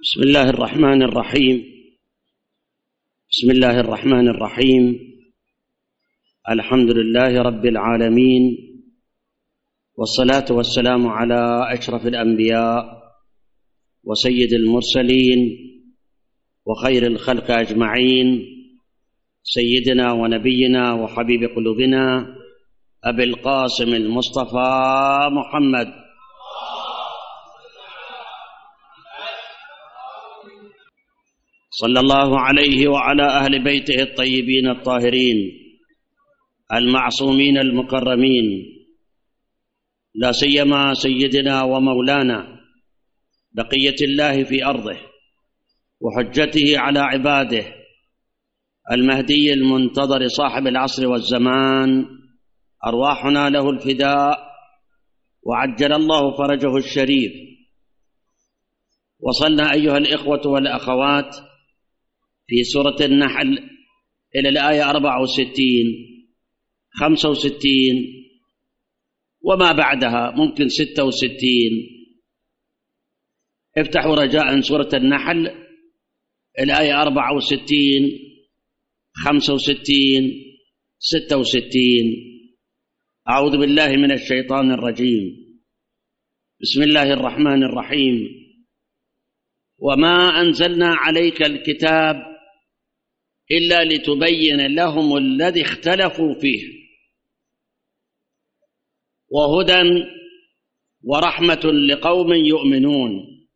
بسم الله الرحمن الرحيم. بسم الله الرحمن الرحيم. الحمد لله رب العالمين، والصلاة والسلام على أشرف الأنبياء وسيد المرسلين وخير الخلق أجمعين، سيدنا ونبينا وحبيب قلوبنا أبي القاسم المصطفى محمد صلى الله عليه وعلى أهل بيته الطيبين الطاهرين المعصومين المكرمين، لا سيما سيدنا ومولانا بقية الله في أرضه وحجته على عباده المهدي المنتظر صاحب العصر والزمان، أرواحنا له الفداء وعجل الله فرجه الشريف. وصلنا أيها الإخوة والأخوات في سورة النحل إلى الآية 64 65 وما بعدها ممكن 66. افتحوا رجاء سورة النحل الآية 64 65 66. أعوذ بالله من الشيطان الرجيم. بسم الله الرحمن الرحيم. وما أنزلنا عليك الكتاب إلا لتبين لهم الذي اختلفوا فيه وهدى ورحمة لقوم يؤمنون.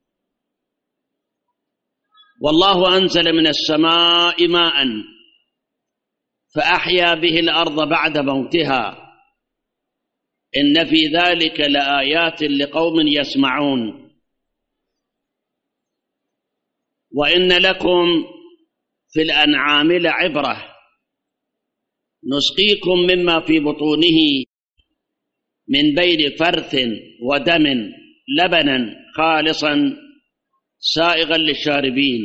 والله أنزل من السماء ماء فأحيا به الأرض بعد موتها إن في ذلك لآيات لقوم يسمعون. وإن لكم في الأنعام لعبرة نسقيكم مما في بطونه من بين فرث ودم لبنا خالصا سائغا للشاربين.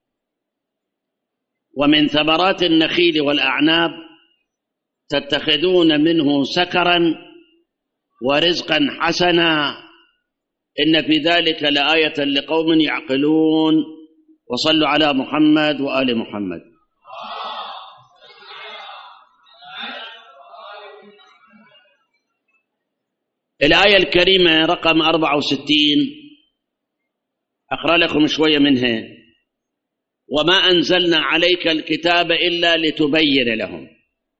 ومن ثمرات النخيل والأعناب تتخذون منه سكرا ورزقا حسنا إن في ذلك لآية لقوم يعقلون. وصلوا على محمد وآل محمد. الآية الكريمة رقم 64 أقرأ لكم شوية منها. وما أنزلنا عليك الكتاب إلا لتبين لهم.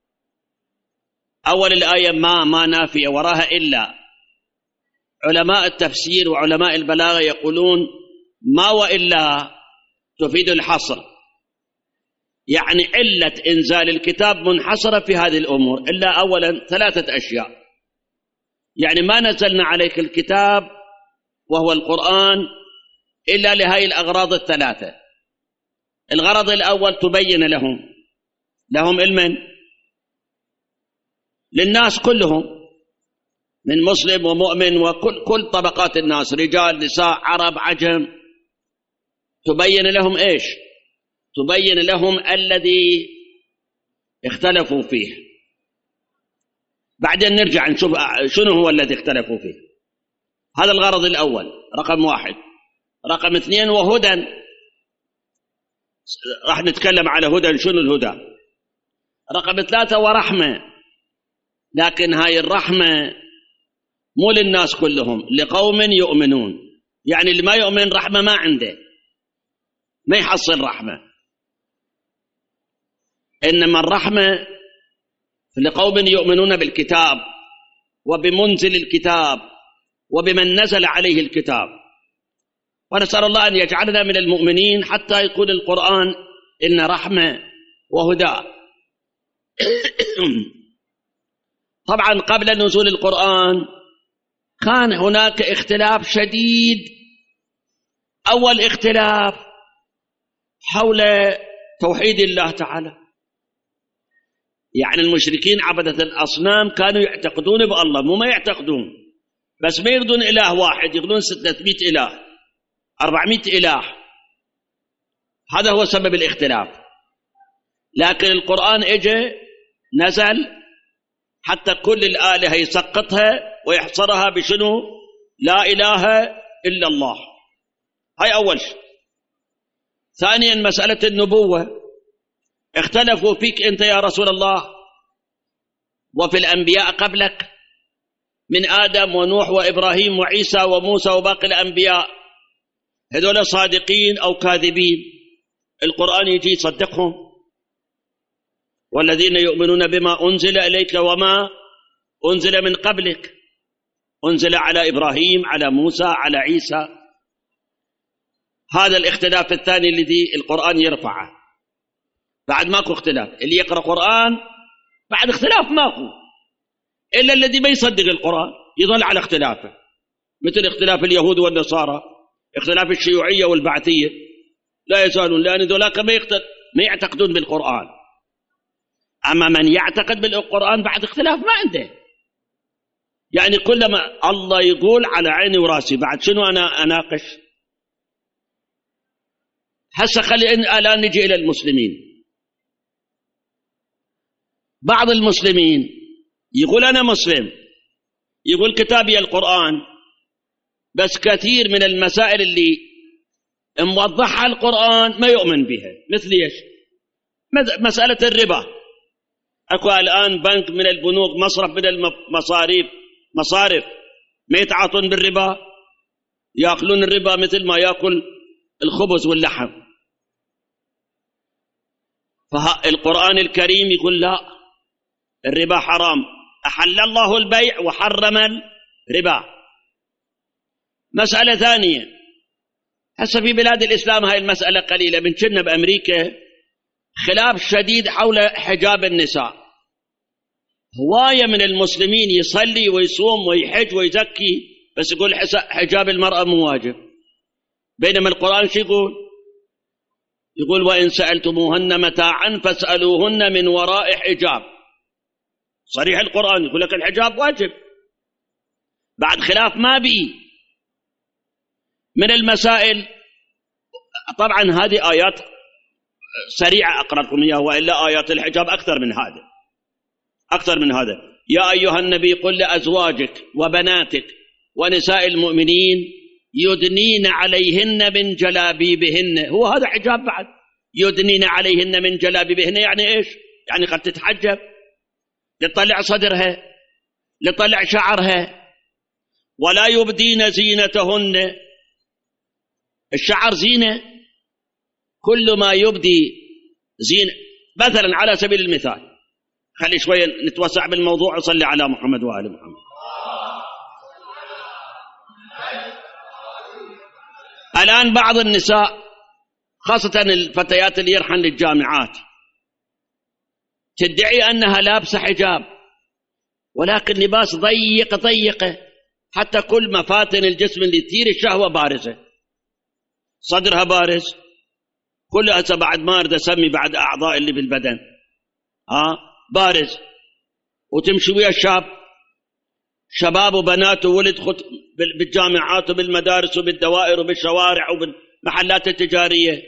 أول الآية ما نافية وراها إلا. علماء التفسير وعلماء البلاغة يقولون ما وإلا تفيد الحصر، يعني علة إنزال الكتاب منحصرة في هذه الأمور، إلا أولا 3 أشياء. يعني ما نزلنا عليك الكتاب وهو القرآن إلا لهذه الأغراض 3. الغرض الأول تبين لهم علما للناس كلهم من مسلم ومؤمن وكل طبقات الناس، رجال نساء عرب عجم. تبين لهم إيش؟ تبين لهم الذي اختلفوا فيه. بعدين نرجع نشوف شنو هو الذي اختلفوا فيه. هذا الغرض الأول رقم 1. رقم 2 وهدى، راح نتكلم على هدى، شنو الهدى. رقم 3 ورحمة، لكن هاي الرحمة مو للناس كلهم، لقوم يؤمنون. يعني اللي ما يؤمن رحمة ما عنده، ما يحصل رحمة. إنما الرحمة لقوم يؤمنون بالكتاب وبمنزل الكتاب وبمن نزل عليه الكتاب. ونسأل الله أن يجعلنا من المؤمنين حتى يقول القرآن إن رحمة وهدى. طبعا قبل نزول القرآن كان هناك اختلاف شديد. أول اختلاف حول توحيد الله تعالى. يعني المشركين عبدة الأصنام كانوا يعتقدون بالله، مو ما يعتقدون بس، ما يريدون إله واحد، يقولون 600 إله 400 إله. هذا هو سبب الاختلاف. لكن القرآن اجى نزل حتى كل الآلهة يسقطها ويحصرها بشنو؟ لا إله إلا الله. هاي أول شيء. ثانيا مسألة النبوة، اختلفوا فيك أنت يا رسول الله وفي الأنبياء قبلك من آدم ونوح وإبراهيم وعيسى وموسى وباقي الأنبياء، هذول صادقين أو كاذبين؟ القرآن يجي يصدقهم. والذين يؤمنون بما أنزل إليك وما أنزل من قبلك، أنزل على إبراهيم، على موسى، على عيسى. هذا الاختلاف الثاني الذي القرآن يرفعه. بعد ماكو اختلاف، اللي يقرأ قرآن بعد اختلاف ماكو، إلا الذي ما يصدق القرآن يظل على اختلافه، مثل اختلاف اليهود والنصارى، اختلاف الشيوعية والبعثية، لا يزالون، لأن ذولاك ما يعتقدون بالقرآن. أما من يعتقد بالقرآن بعد اختلاف ما عنده، يعني كلما الله يقول على عيني وراسي، بعد شنو أنا أناقش؟ هسه خلينا الآن نجي إلى المسلمين. بعض المسلمين يقول أنا مسلم، يقول كتابي القرآن، بس كثير من المسائل اللي موضحها القرآن ما يؤمن بها. مثل ايش؟ مسألة الربا، اكو الآن بنك من البنوك، مصرف من مصارف ما يتعاطون بالربا، يأكلون الربا مثل ما يأكل الخبز واللحم. فالقرآن الكريم يقول لا، الربا حرام، أحل الله البيع وحرم الربا. مسألة ثانية، هسه في بلاد الإسلام هاي المسألة قليلة، من كنا بأمريكا خلاف شديد حول حجاب النساء. هواية من المسلمين يصلي ويصوم ويحج ويزكي، بس يقول حجاب المرأة مو واجب. بينما القرآن شو يقول؟ يقول وإن سألتموهن متاعا فاسألوهن من وراء حجاب. صريح القرآن يقول لك الحجاب واجب، بعد خلاف ما بي. من المسائل، طبعا هذه آيات سريعة أقرأ لكم إياها، وإلا آيات الحجاب أكثر من هذا. يا أيها النبي قل لأزواجك وبناتك ونساء المؤمنين يدنين عليهن من جلابيبهن. هو هذا حجاب بعد، يدنين عليهن من جلابيبهن يعني إيش؟ يعني قد تتحجب، لطلع صدرها، لطلع شعرها. ولا يبدين زينتهن، الشعر زينة، كل ما يبدي زينة. مثلا على سبيل المثال، خلي شوية نتوسع بالموضوع، وصلي على محمد وآل محمد. الآن بعض النساء خاصة الفتيات اللي يرحن للجامعات تدعي أنها لابسة حجاب، ولكن لباس ضيقة، حتى كل مفاتن الجسم اللي تثير الشهوة بارزة، صدرها بارز، كلها بعد ما أريد أسمي بعد أعضاء اللي بالبدن بارز، وتمشي ويا شباب وبنات وولد بالجامعات وبالمدارس وبالدوائر وبالشوارع وبالمحلات التجارية.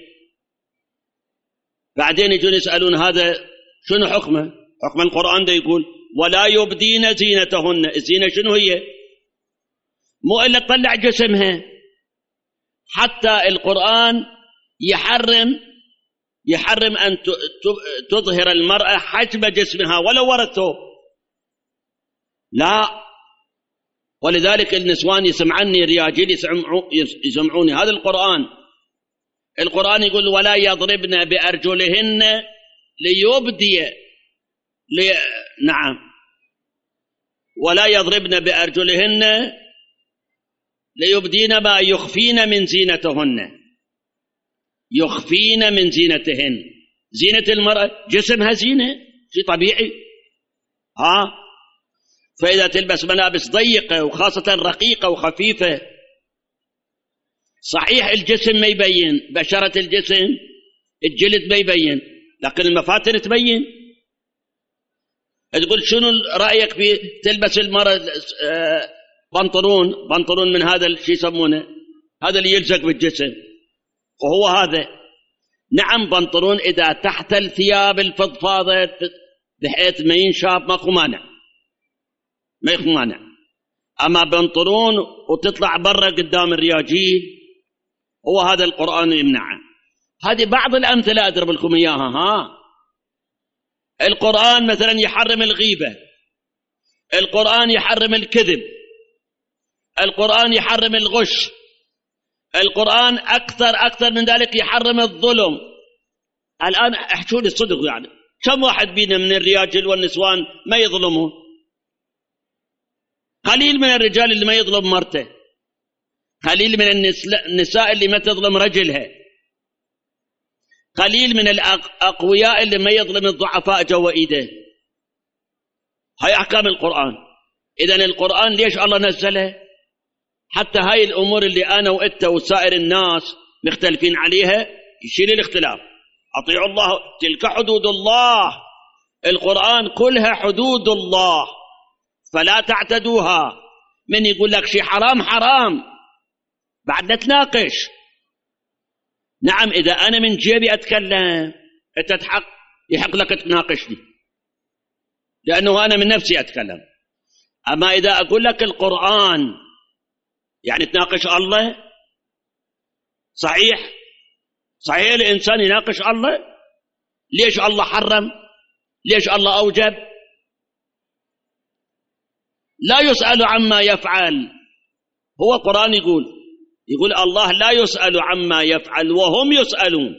بعدين يجون يسألون هذا شنو حكمه؟ حكم القرآن ده يقول ولا يبدين زينتهن. الزينة شنو هي؟ مو إلا تطلع جسمها، حتى القرآن يحرم أن تظهر المرأة حجم جسمها ولو ورا الثوب، لا. ولذلك النسوان يسمعني، الرجال يسمعوني. هذا القرآن يقول ولا يضربن بأرجلهن نعم، ولا يضربن بأرجلهن ليبدين ما يخفين من زينتهن. يخفين من زينتهن، زينة المرأة جسمها زينة، شيء طبيعي. فإذا تلبس ملابس ضيقة وخاصة رقيقة وخفيفة، صحيح الجسم ما يبين، بشرة الجسم الجلد ما يبين، لكن المفاتن تبين. تقول شنو رأيك في تلبس المرأة بنطلون من هذا الشيء يسمونه، هذا اللي يلزق بالجسم، وهو هذا. نعم بنطلون إذا تحت الثياب الفضفاضة بحيث ما ينشاف ماكو مانع، ما يكون مانع. أما بنطلون وتطلع برا قدام الرياجيل، هو هذا القرآن يمنعه. هذه بعض الأمثلة أضرب لكم إياها. القرآن مثلا يحرم الغيبة، القرآن يحرم الكذب، القرآن يحرم الغش، القرآن أكثر من ذلك يحرم الظلم. الآن احكوا لي الصدق، يعني كم واحد بينا من الرجال والنسوان ما يظلمون؟ قليل من الرجال اللي ما يظلم مرته، قليل من النساء اللي ما تظلم رجلها، قليل من الأقوياء اللي ما يظلم الضعفاء جوا إيده. هاي أحكام القرآن. إذن القرآن ليش الله نزله؟ حتى هاي الأمور اللي أنا وإنت وسائر الناس مختلفين عليها يشيل الاختلاف. أطيعوا الله، تلك حدود الله. القرآن كلها حدود الله فلا تعتدوها. من يقول لك شيء حرام حرام بعد نتناقش. نعم، إذا أنا من جيبي أتكلم أنت يحق لك تناقشني لأنه أنا من نفسي أتكلم. أما إذا أقول لك القرآن يعني تناقش الله، صحيح الإنسان يناقش الله. ليش الله حرم؟ ليش الله أوجب؟ لا يسأل عما يفعل. هو القرآن يقول الله لا يسأل عما يفعل وهم يسألون.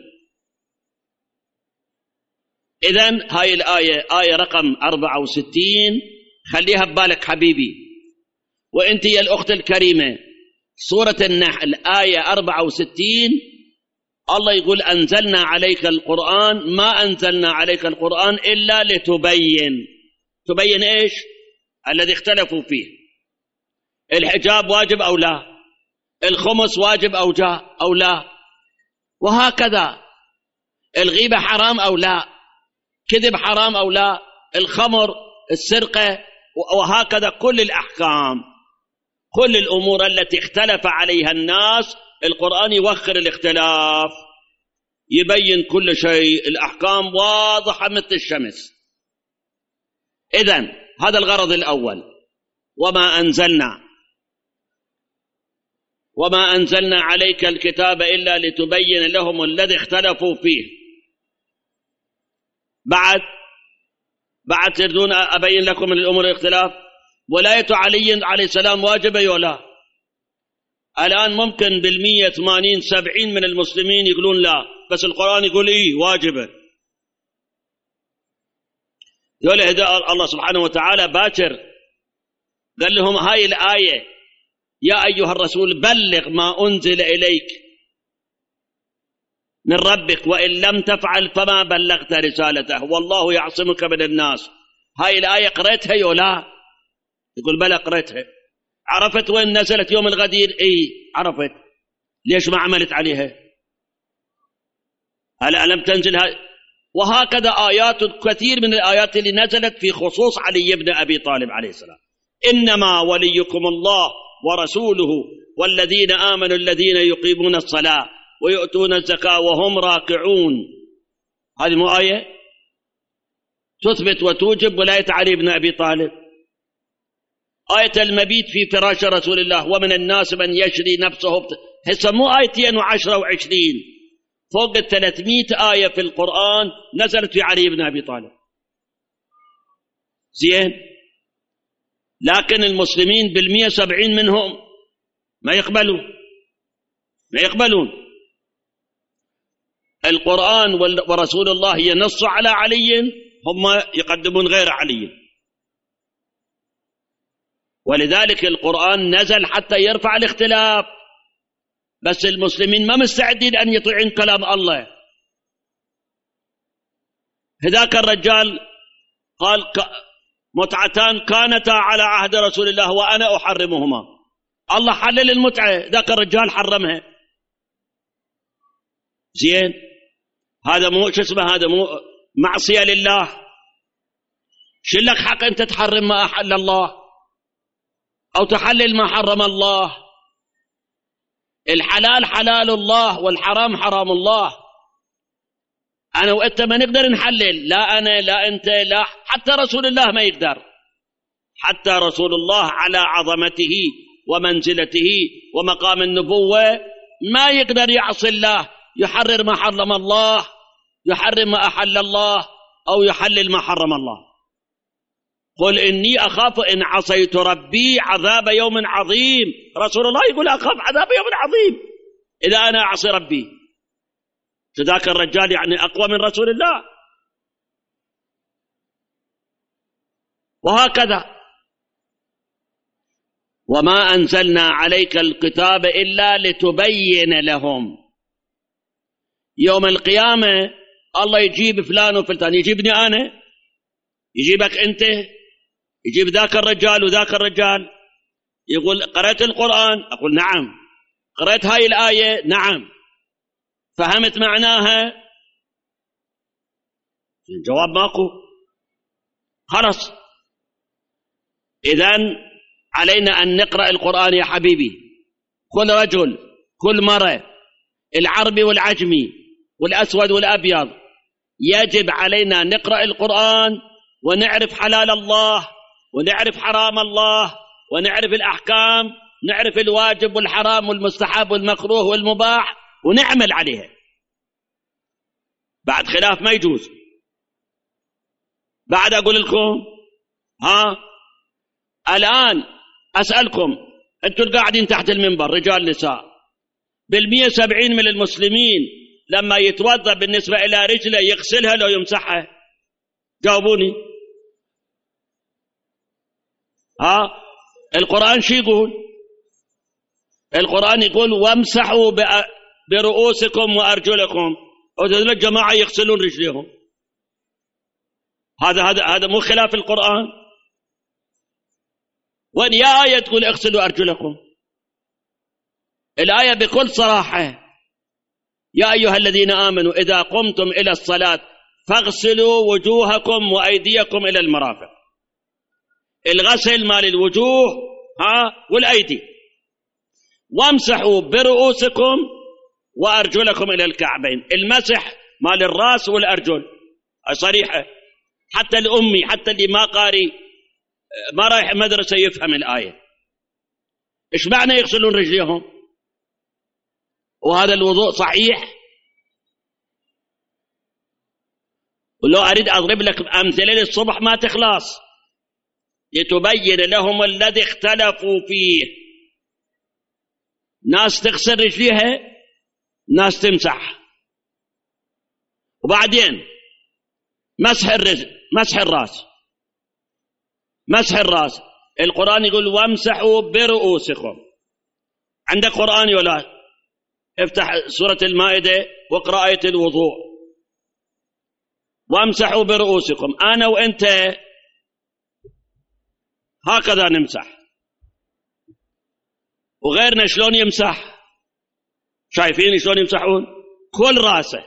إذن هاي الآية آية رقم 64 خليها ببالك حبيبي. وإنت يا الأخت الكريمة، سورة النحل آية 64 الله يقول أنزلنا عليك القرآن، ما أنزلنا عليك القرآن إلا تبين إيش؟ الذي اختلفوا فيه. الحجاب واجب أو لا؟ الخمس واجب أو لا؟ وهكذا. الغيبة حرام أو لا؟ كذب حرام أو لا؟ الخمر، السرقة، وهكذا كل الأحكام، كل الأمور التي اختلف عليها الناس القرآن يوخر الاختلاف، يبين كل شيء. الأحكام واضحة مثل الشمس. إذن هذا الغرض الأول. وما أنزلنا عليك الكتاب إلا لتبين لهم الذي اختلفوا فيه. بعد تردون أبين لكم من الأمور الاختلاف. ولاية علي عليه السلام واجبة ولا؟ الآن ممكن 80-70 من المسلمين يقولون لا، بس القرآن يقول إيه واجبة. ولهذا الله سبحانه وتعالى باكر قال لهم هاي الآية: يا أيها الرسول بلغ ما أنزل إليك من ربك وإن لم تفعل فما بلغت رسالته والله يعصمك من الناس. هاي الآية قرأتها يولا؟ يقول بلى قرأتها. عرفت وين نزلت يوم الغدير؟ عرفت. ليش ما عملت عليها؟ هل ألم تنزل وهكذا آيات كثير من الآيات اللي نزلت في خصوص علي بن أبي طالب عليه السلام. إنما وليكم الله ورسوله والذين آمنوا الذين يقيمون الصلاة ويؤتون الزكاة وهم راكعون. هذه مو آية تثبت وتوجب ولاية علي بن أبي طالب؟ آية المبيت في فراش رسول الله ومن الناس من يشري نفسه هسه مو آيتين و10 و20، فوق 300 آية في القرآن نزلت في علي بن أبي طالب. زين، لكن المسلمين 170 منهم ما يقبلون القرآن ورسول الله ينص على علي، هم يقدمون غير علي. ولذلك القرآن نزل حتى يرفع الاختلاف، بس المسلمين ما مستعدين أن يطيعون كلام الله. هذاك الرجال قال متعتان كانتا على عهد رسول الله وأنا أحرمهما. الله حلل المتعة، ذاك الرجال حرمها. زين، هذا مو هذا مو معصية لله؟ شلك حق أنت تحرم ما أحل الله أو تحلل ما حرم الله؟ الحلال حلال الله والحرام حرام الله. أنا وأنت ما نقدر نحلل، لا أنا لا أنت لا حتى رسول الله ما يقدر. حتى رسول الله على عظمته ومنزلته ومقام النبوة ما يقدر يعصي الله يحرر ما حرم الله، يحرم ما أحل الله، أو يحلل ما حرم الله. قل إني أخاف إن عصيت ربي عذاب يوم عظيم. رسول الله يقول أخاف عذاب يوم عظيم إذا أنا أعصي ربي. ذاك الرجال يعني أقوى من رسول الله. وهكذا وما أنزلنا عليك الكتاب إلا لتبين لهم. يوم القيامة الله يجيب فلان وفلان، يجيبني أنا، يجيبك أنت، يجيب ذاك الرجال وذاك الرجال. يقول قرأت القرآن؟ أقول نعم. قرأت هاي الآية؟ نعم. فهمت معناها؟ الجواب ماكو. خلاص. إذن علينا أن نقرأ القرآن يا حبيبي، كل رجل، كل مرة، العربي والعجمي والأسود والأبيض، يجب علينا نقرأ القرآن ونعرف حلال الله ونعرف حرام الله ونعرف الأحكام، نعرف الواجب والحرام والمستحب والمكروه والمباح ونعمل عليها. بعد خلاف ما يجوز. بعد أقول لكم الآن أسألكم، أنتم قاعدين تحت المنبر رجال نساء، بال170 من المسلمين لما يتوضأ بالنسبة إلى رجله يغسلها لو يمسحها؟ جاوبوني. القرآن شو يقول؟ القرآن يقول وامسحوا برؤوسكم وأرجلكم. وذل الجماعة يغسلون رجليهم. هذا مو خلاف القرآن؟ وإن يا آية تقول اغسلوا أرجلكم، الآية بكل صراحة يا أيها الذين آمنوا إذا قمتم إلى الصلاة فاغسلوا وجوهكم وأيديكم إلى المرافق. الغسل مال الوجوه والأيدي. وامسحوا برؤوسكم وأرجلكم إلى الكعبين. المسح مال الرأس والأرجل صريحة. حتى الأمي، حتى اللي ما قاري ما رايح مدرسة يفهم الآية. إيش معنى يغسلون رجليهم؟ وهذا الوضوء صحيح. ولو أريد أضرب لك أمثلة للصبح ما تخلص. لتبين لهم الذي اختلفوا فيه. ناس تغسل رجليها، ناس تمسح. وبعدين مسح الرأس. مسح الرأس القرآن يقول وامسحوا برؤوسكم. عندك قرآن ولا؟ افتح سورة المائدة واقرأ آية الوضوء. وامسحوا برؤوسكم. أنا وأنت هكذا نمسح. وغيرنا شلون يمسح؟ شايفين شلون يمسحون؟ كل رأسه.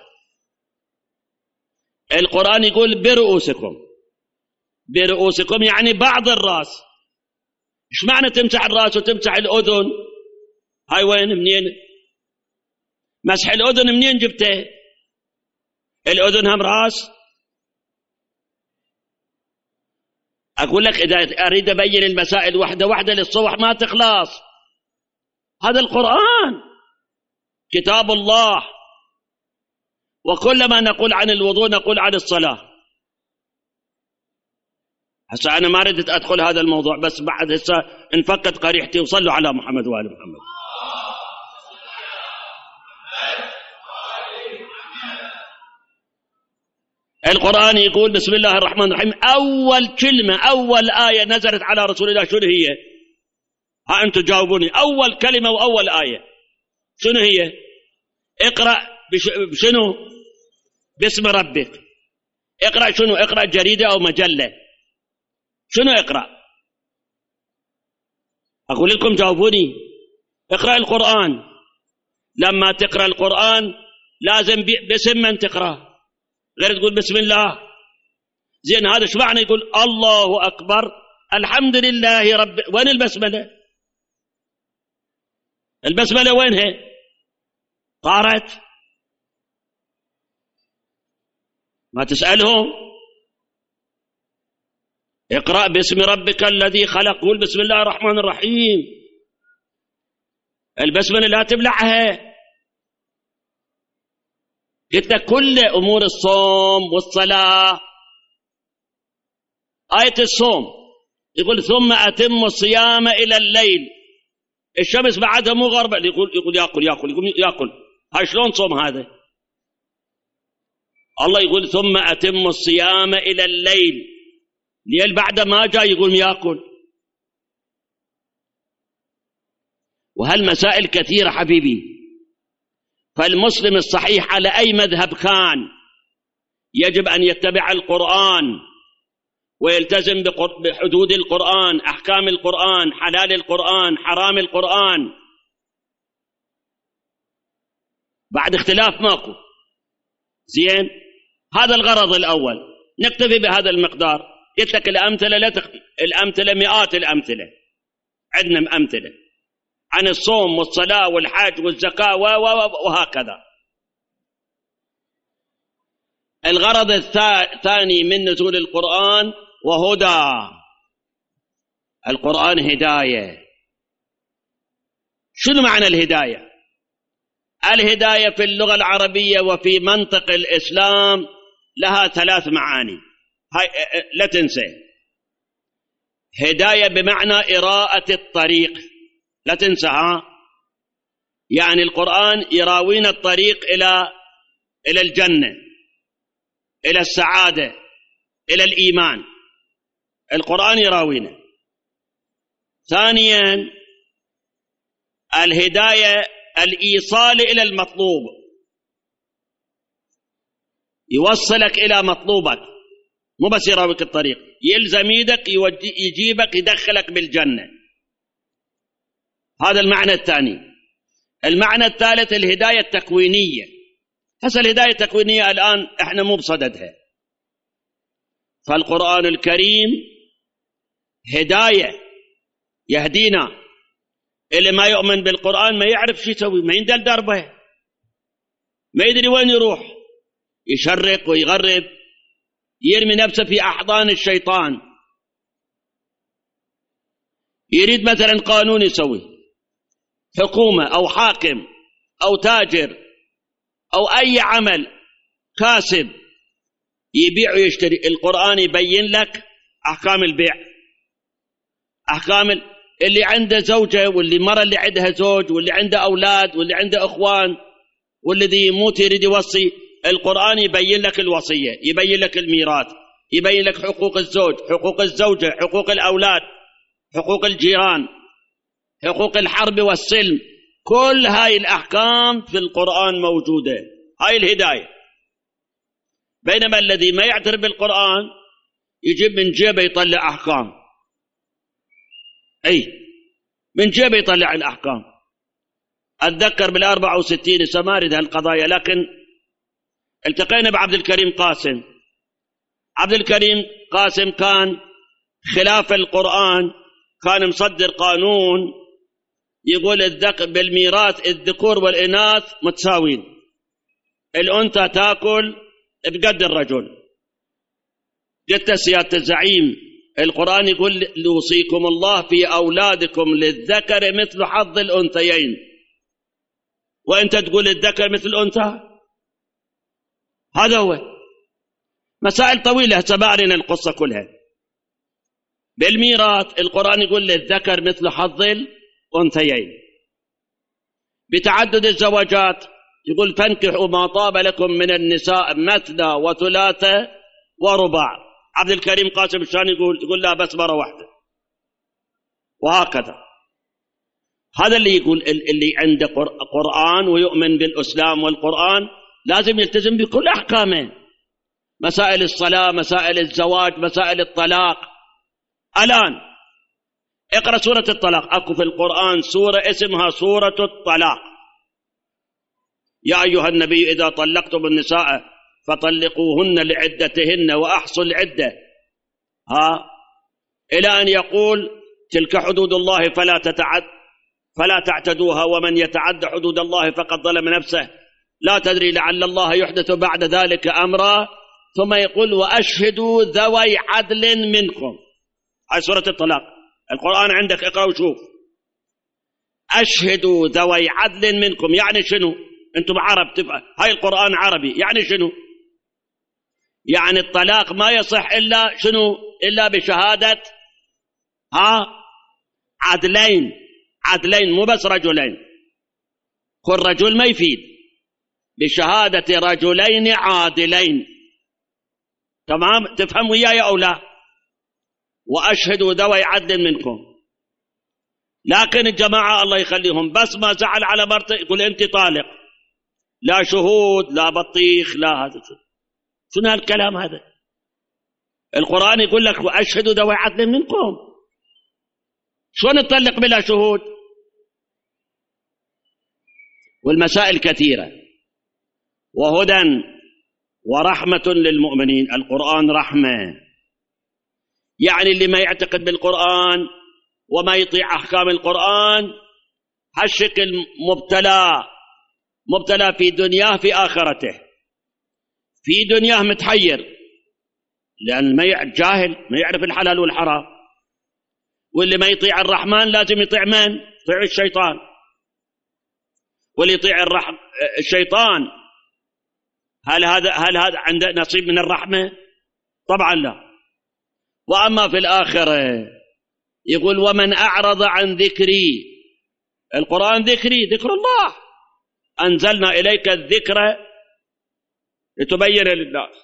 القرآن يقول برؤوسكم. برؤوسكم يعني بعض الرأس. ايش معنى تمسح الرأس وتمسح الأذن؟ هاي وين منين؟ مسح الأذن منين جبته؟ الأذن هم رأس. أقول لك إذا أريد أبين المسائل واحدة واحدة للصبح ما تخلص. هذا القرآن كتاب الله. وكلما نقول عن الوضوء نقول عن الصلاة. هسه أنا ما ردت أدخل هذا الموضوع، بس بعد هسه انفكت قريحتي. وصلوا على محمد وآل محمد. القرآن يقول بسم الله الرحمن الرحيم. أول كلمة، أول آية نزلت على رسول الله شنو هي؟ أنتم جاوبوني. أول كلمة وأول آية شنو هي؟ اقرأ بشنو؟ باسم ربك. اقرأ شنو؟ اقرأ جريدة أو مجلة؟ شنو اقرأ؟ أقول لكم جاوبوني. اقرأ القرآن. لما تقرأ القرآن لازم باسم من تقرأ، غير تقول بسم الله. زين هذا شو معنى يقول الله أكبر الحمد لله رب؟ وين البسملة؟ البسملة وينها؟ طارت؟ ما تسألهم. اقرأ باسم ربك الذي خلق. قول بسم الله الرحمن الرحيم. البسملة لا تبلعها. قلت لك كل أمور الصوم والصلاة. آية الصوم يقول ثم أتم الصيام إلى الليل، الشمس بعدها مو غربة، يقول يأكل. هاي شلون صوم هذا؟ الله يقول ثم أتم الصيام إلى الليل، ليل بعد ما جاء يقول يأكل. وهالمسائل كثيرة حبيبي. فالمسلم الصحيح على أي مذهب كان يجب أن يتبع القرآن ويلتزم بحدود القرآن، أحكام القرآن، حلال القرآن، حرام القرآن. بعد اختلاف ماكو. زين، هذا الغرض الأول، نكتفي بهذا المقدار. قلت لك الأمثلة الأمثلة مئات الأمثلة، عندنا أمثلة عن الصوم والصلاة والحج والزكاة وهكذا. الغرض الثاني من نزول القرآن وهدى. القرآن هداية. شنو معنى الهداية؟ الهداية في اللغة العربية وفي منطق الإسلام لها 3 معاني، هاي لا تنسى. هداية بمعنى إراءة الطريق، لا تنسى. يعني القرآن يراوينا الطريق إلى الجنة، إلى السعادة، إلى الإيمان. القرآن يراوينا. ثانيا الهداية الإيصال إلى المطلوب، يوصلك إلى مطلوبك، مو بس يراويك الطريق، يلزم يدك يجيبك يدخلك بالجنة. هذا المعنى الثاني. المعنى الثالث الهداية التكوينية. هسه الهداية التكوينية الآن احنا مو بصددها. فالقرآن الكريم هداية يهدينا. اللي ما يؤمن بالقرآن ما يعرف شو يسوي، ما يندل دربه، ما يدري وين يروح، يشرق ويغرب، يرمي نفسه في أحضان الشيطان. يريد مثلا قانون يسوي، حكومة أو حاكم أو تاجر أو أي عمل كاسب يبيع ويشتري، القرآن يبين لك أحكام البيع، أحكام اللي عنده زوجة واللي مرة اللي عندها زوج واللي عنده أولاد واللي عنده أخوان والذي يموت يريد يوصي، القرآن يبين لك الوصية، يبين لك الميراث، يبين لك حقوق الزوج، حقوق الزوجة، حقوق الأولاد، حقوق الجيران، حقوق الحرب والسلم. كل هاي الأحكام في القرآن موجودة. هاي الهداية. بينما الذي ما يعترف بالقرآن يجيب من جيبه يطلع أحكام، أي من جيبه يطلع الأحكام. أتذكر بال64 سمارد هالقضايا، لكن التقينا بعبد الكريم قاسم. عبد الكريم قاسم كان خلاف القرآن، كان مصدر قانون يقول بالميراث الذكور والإناث متساوين، الأنثى تأكل بقد الرجل. قلت سيادة الزعيم القرآن يقول يوصيكم الله في أولادكم للذكر مثل حظ الأنثيين، وأنت تقول الذكر مثل الأنثى. هذا هو. مسائل طويلة سبارنا القصة كلها. بالميراث القرآن يقول للذكر مثل حظ الأنثيين. بتعدد الزواجات يقول فانكحوا ما طاب لكم من النساء مثنى وثلاثة ورباع. عبد الكريم قاسم الشان يقول لا بس مرة واحدة. وهكذا. هذا اللي يقول اللي عنده قرآن ويؤمن بالإسلام والقرآن لازم يلتزم بكل أحكامه. مسائل الصلاة، مسائل الزواج، مسائل الطلاق. الآن اقرأ سورة الطلاق. أكو في القرآن سورة اسمها سورة الطلاق. يا أيها النبي إذا طلقتم النساء فطلقوهن لعدتهن وأحصوا العدة، إلى أن يقول تلك حدود الله فلا تعتدوها ومن يتعد حدود الله فقد ظلم نفسه لا تدري لعل الله يحدث بعد ذلك أمرا، ثم يقول وأشهدوا ذوي عدل منكم. هاي سورة الطلاق. القرآن عندك اقرأ وشوف. أشهدوا ذوي عدل منكم يعني شنو؟ أنتم عرب هاي القرآن عربي، يعني شنو؟ يعني الطلاق ما يصح إلا شنو؟ إلا بشهادة عدلين، مو بس رجلين. كل رجل ما يفيد، بشهادة رجلين عادلين. تمام؟ تفهم وياي أو لا؟ وأشهدوا ذوي عدل منكم. لكن الجماعة الله يخليهم بس ما زعل على مرته يقول أنت طالق، لا شهود لا بطيخ لا هذا. شنو هالكلام هذا؟ القرآن يقول لك وأشهدوا ذوي عدل منكم. شلون تطلق بلا شهود؟ والمسائل كثيرة. وهدى ورحمة للمؤمنين. القرآن رحمة، يعني اللي ما يعتقد بالقرآن وما يطيع أحكام القرآن هالشكل مبتلى في دنياه في آخرته. في دنياه متحير لأن جاهل ما يعرف الحلال والحرام. واللي ما يطيع الرحمن لازم يطيع من؟ يطيع الشيطان. واللي يطيع الشيطان هل هذا عنده نصيب من الرحمة؟ طبعا لا. وأما في الآخرة يقول ومن أعرض عن ذكري. القرآن ذكري، ذكر الله. أنزلنا إليك الذكر لتبين للناس.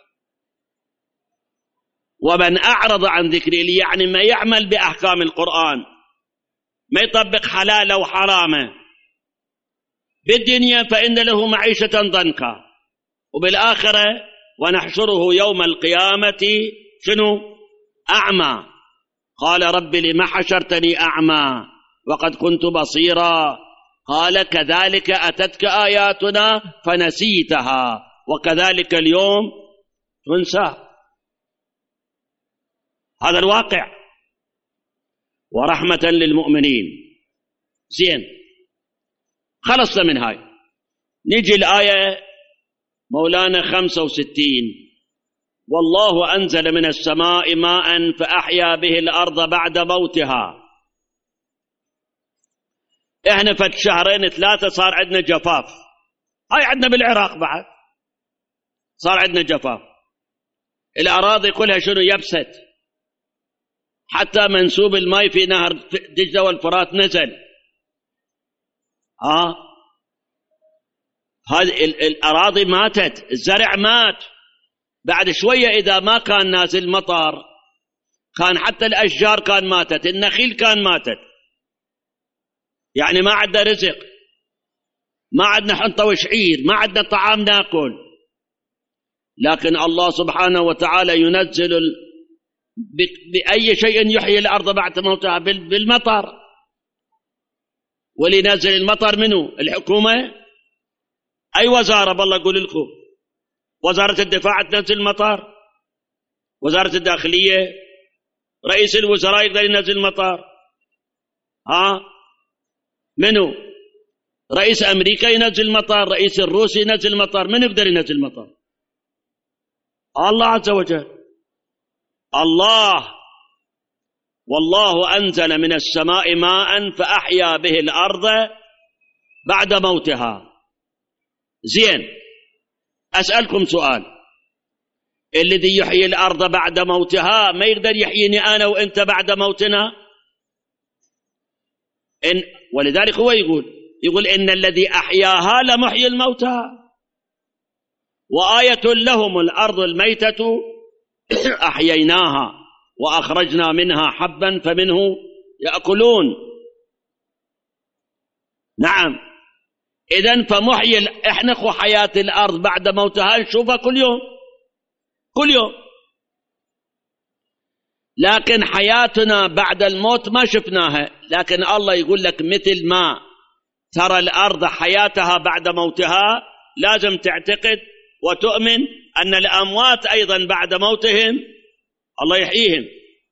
ومن أعرض عن ذكري يعني ما يعمل بأحكام القرآن، ما يطبق حلاله وحرامه بالدنيا فإن له معيشة ضنكا، وبالآخرة ونحشره يوم القيامة شنو؟ أعمى. قال رب لما حشرتني أعمى وقد كنت بصيرا. قال كذلك أتتك آياتنا فنسيتها وكذلك اليوم تنسى. هذا الواقع. ورحمة للمؤمنين. زين، خلصنا من هاي. نجي الآية مولانا 65. والله أنزل من السماء ماء فأحيا به الأرض بعد موتها. إحنا فت شهرين 3 صار عندنا جفاف. هاي عندنا بالعراق بعد صار عندنا جفاف. الأراضي كلها شنو؟ يبست. حتى منسوب الماء في نهر دجلة والفرات نزل. هذه الأراضي ماتت، الزرع مات. بعد شوية إذا ما كان نازل مطر كان حتى الأشجار كان ماتت، النخيل كان ماتت. يعني ما عندنا رزق، ما عندنا حنطة وشعير، ما عندنا طعام ناكل. لكن الله سبحانه وتعالى ينزل بأي شيء يحيي الأرض بعد موتها؟ بالمطر. واللي ينزل المطر منه؟ الحكومة. أي وزارة بالله أقول لكم؟ وزارة الدفاع تنزل المطر؟ وزارة الداخلية؟ رئيس الوزراء يقدر ينزل المطر؟ منو؟ رئيس أمريكا ينزل المطر، رئيس الروسي ينزل المطر. من يقدر ينزل المطر؟ الله عز وجل. الله. والله أنزل من السماء ماء فأحيا به الأرض بعد موتها. زين، أسألكم سؤال. الذي يحيي الأرض بعد موتها ما يقدر يحييني أنا وإنت بعد موتنا؟ ولذلك هو يقول إن الذي أحياها لمحيي الموتى. وآية لهم الأرض الميتة أحييناها وأخرجنا منها حبا فمنه يأكلون. نعم. إذن فمحيي احنا حياة الأرض بعد موتها نشوفها كل يوم. لكن حياتنا بعد الموت ما شفناها. لكن الله يقول لك مثل ما ترى الأرض حياتها بعد موتها لازم تعتقد وتؤمن أن الأموات أيضا بعد موتهم الله يحييهم.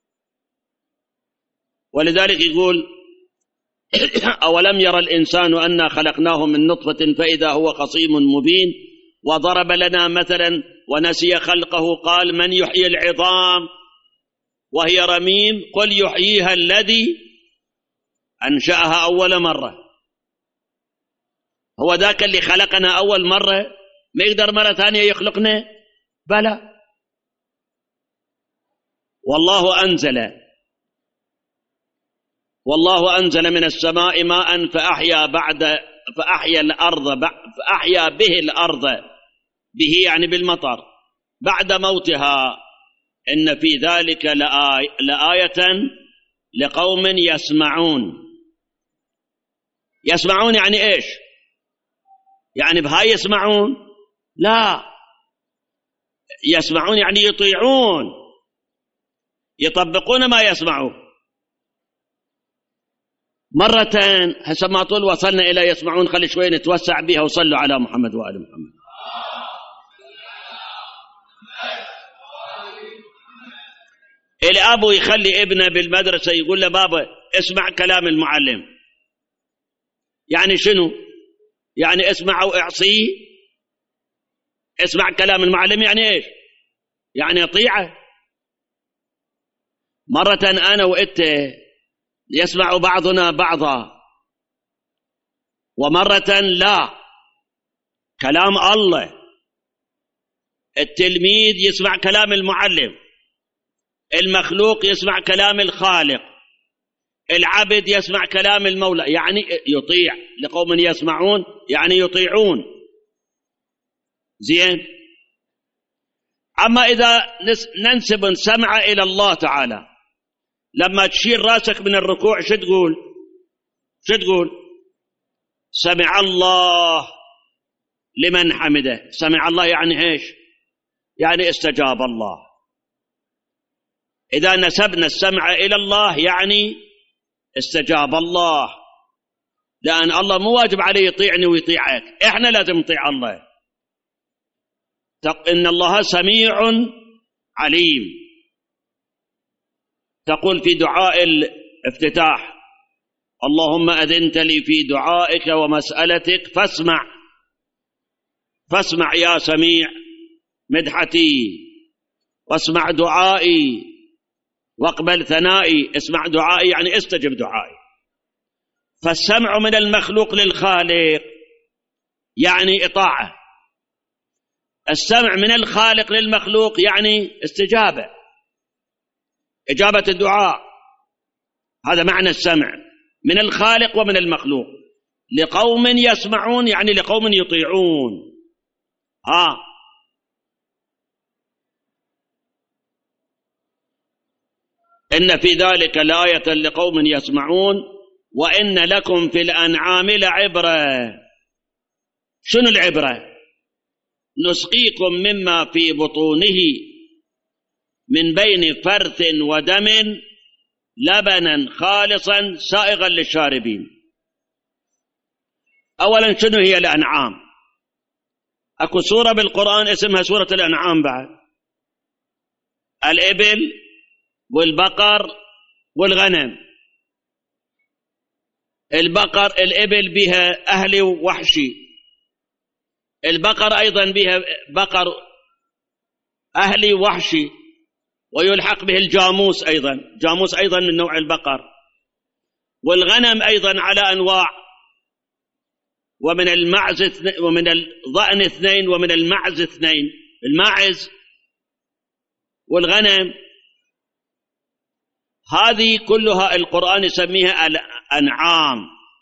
ولذلك يقول أولم يرى الإنسان أنا خلقناه من نطفة فإذا هو خصيم مبين. وضرب لنا مثلا ونسي خلقه قال من يحيي العظام وهي رميم قل يحييها الذي أنشأها أول مرة. هو ذاك اللي خلقنا أول مرة ما يقدر مرة ثانية يخلقنا؟ بلى. والله أنزل من السماء ماء فأحيا به الأرض، به يعني بالمطر، بعد موتها، إن في ذلك لآية لقوم يسمعون. يسمعون يعني إيش؟ يعني بهاي يسمعون؟ لا، يسمعون يعني يطيعون، يطبقون ما يسمعون. مرتين هسه ما طول وصلنا إلى يسمعون، خلي شوي نتوسع بها، وصلوا على محمد وآل محمد. الأب يخلي ابنه بالمدرسة يقول له بابا اسمع كلام المعلم، يعني شنو؟ يعني اسمع واعصيه. اسمع كلام المعلم يعني ايش؟ يعني اطيعه. مرة أنا وإنت يسمع بعضنا بعضا، ومرة لا. كلام الله، التلميذ يسمع كلام المعلم، المخلوق يسمع كلام الخالق، العبد يسمع كلام المولى، يعني يطيع. لقوم يسمعون يعني يطيعون. زين. أما إذا ننسب السمع إلى الله تعالى، لما تشيل راسك من الركوع شو تقول؟ سمع الله لمن حمده. سمع الله يعني ايش؟ يعني استجاب الله. إذا نسبنا السمع إلى الله يعني استجاب الله، لأن الله مو واجب عليه يطيعني ويطيعك، إحنا لازم نطيع الله. إن الله سميع عليم. تقول في دعاء الافتتاح: اللهم أذنت لي في دعائك ومسألتك فاسمع يا سميع مدحتي، واسمع دعائي واقبل ثنائي. اسمع دعائي يعني استجب دعائي. فالسمع من المخلوق للخالق يعني إطاعة، السمع من الخالق للمخلوق يعني استجابة، إجابة الدعاء. هذا معنى السمع من الخالق ومن المخلوق. لقوم يسمعون يعني لقوم يطيعون. إن في ذلك لآية لقوم يسمعون وإن لكم في الأنعام لعبرة. شنو العبرة؟ نسقيكم مما في بطونه من بين فرث ودم لبنا خالصا سائغا للشاربين. أولا شنو هي الأنعام؟ أكو سورة بالقرآن اسمها سورة الأنعام بعد. الإبل والبقر والغنم. الإبل بها أهلي ووحشي، البقر أيضا بها بقر أهلي وحشي، ويلحق به الجاموس أيضا من نوع البقر، والغنم أيضا على أنواع، ومن المعز ومن الضأن 2 ومن المعز 2. الماعز والغنم هذه كلها القرآن يسميها الأنعام.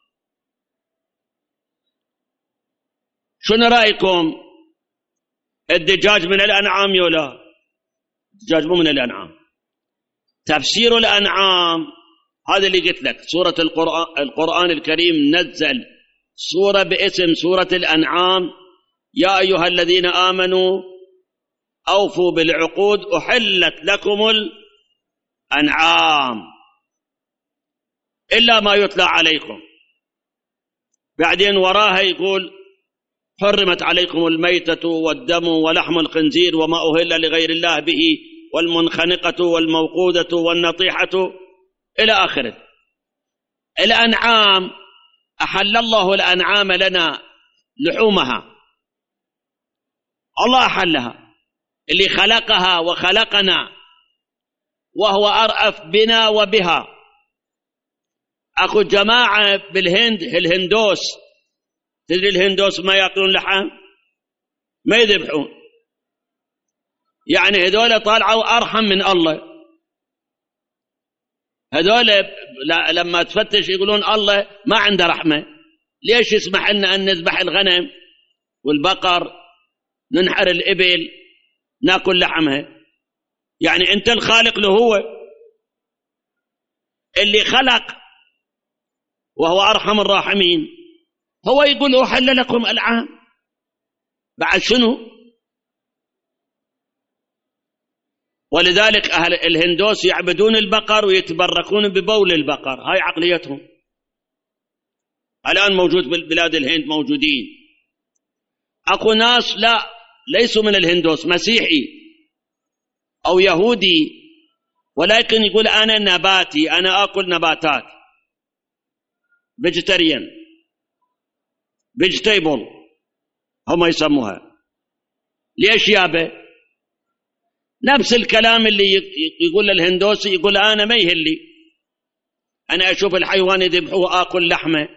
شنو رأيكم؟ الدجاج من الأنعام يولا؟ الدجاج مو من الأنعام. تفسير الأنعام هذا اللي قلت لك. سورة القرآن الكريم نزل سورة باسم سورة الأنعام: يا أيها الذين آمنوا أوفوا بالعقود أحلت لكم الأنعام إلا ما يتلى عليكم. بعدين وراها يقول: حرمت عليكم الميتة والدم ولحم الخنزير وما أهل لغير الله به والمنخنقة والموقودة والنطيحة إلى آخره. الأنعام أحل الله الأنعام لنا لحومها، الله أحلها، اللي خلقها وخلقنا وهو أرأف بنا وبها. أكو جماعة بالهند الهندوس تدري الهندوس ما يأكلون لحم، ما يذبحون. يعني هذول طالعوا أرحم من الله. هذول لما تفتش يقولون الله ما عنده رحمة. ليش يسمح لنا أن نذبح الغنم والبقر، ننحر الإبل، ناكل لحمها؟ يعني أنت الخالق له هو اللي خلق وهو أرحم الراحمين، هو يقول أحل لكم العام. بعد شنو؟ ولذلك أهل الهندوس يعبدون البقر ويتبركون ببول البقر. هاي عقليتهم. الآن موجود بالبلاد الهند، موجودين أكو ناس لا ليسوا من الهندوس، مسيحي أو يهودي، ولكن يقول أنا نباتي، أنا أكل نباتات، فيجيتيريان، فيجيتيبل هم يسموها. ليش يابا؟ نفس الكلام اللي يقول الهندوسي، يقول أنا ما يهلي، أنا أشوف الحيوان يذبحوه آكل لحمه،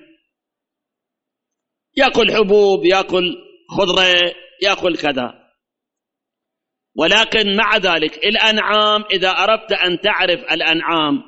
يأكل حبوب، يأكل خضرة، يأكل كذا. ولكن مع ذلك الأنعام، إذا أردت أن تعرف الأنعام،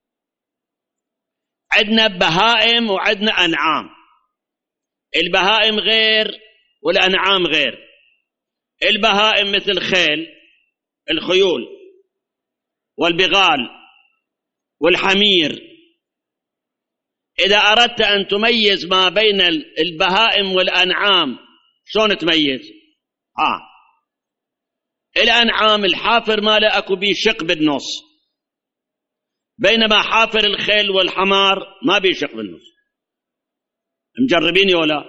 عندنا بهائم وعندنا أنعام. البهائم غير والأنعام غير. البهائم مثل الخيول والبغال والحمير. إذا أردت أن تميز ما بين البهائم والأنعام، شلون تميز؟ الأنعام الحافر ماله أكو بيه شق بالنص، بينما حافر الخيل والحمار ما بيه شق بالنص. مجربين ولا؟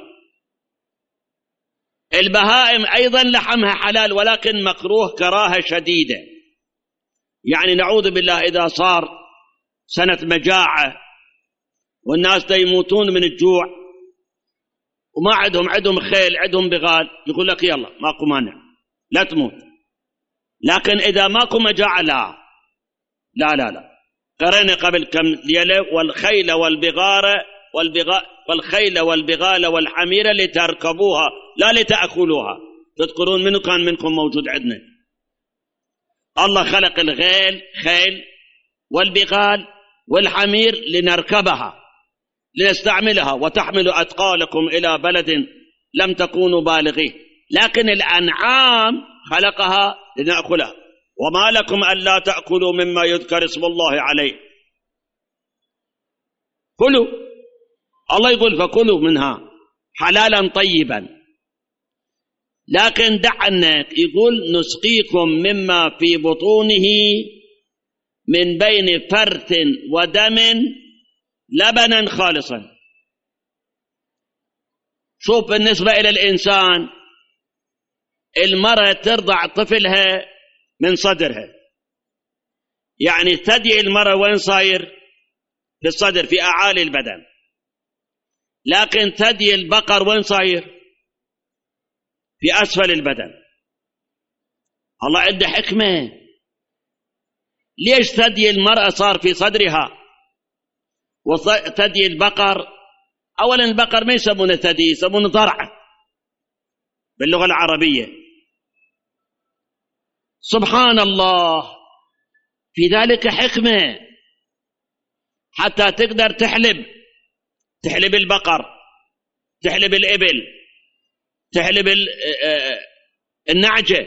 البهائم أيضا لحمها حلال، ولكن مكروه كراهة شديدة. يعني نعوذ بالله إذا صار سنة مجاعة والناس يموتون من الجوع وما عندهم خيل، عندهم بغال، يقول لك يلا ماكو مانع لا تموت. لكن إذا ماكو مجاعة لا لا لا لا. قرأنا قبل كم ليلة: والخيل والخيل والبغال والحمير لتركبوها لا لتأكلوها. تذكرون منو كان منكم موجود عندنا؟ الله خلق خيل والبغال والحمير لنركبها، لنستعملها، وتحمل أثقالكم إلى بلد لم تكونوا بالغيه. لكن الأنعام خلقها لنأكلها. وما لكم ألا تأكلوا مما يذكر اسم الله عليه. كلوا، الله يقول فكلوا منها حلالا طيبا. لكن دعنا يقول نسقيكم مما في بطونه من بين فرث ودم لبنا خالصا. شوف بالنسبة إلى الإنسان، المرأة ترضع طفلها من صدرها، يعني ثدي المرأة وين صاير؟ في الصدر، في أعالي البدن. لكن ثدي البقر وين صاير؟ في أسفل البدن. الله عنده حكمة. ليش ثدي المرأة صار في صدرها وثدي البقر؟ أولا البقر ما يسمونه ثدي، يسمونه ضرع باللغة العربية. سبحان الله، في ذلك حكمة حتى تقدر تحلب البقر، تحلب الإبل، تحلب النعجة.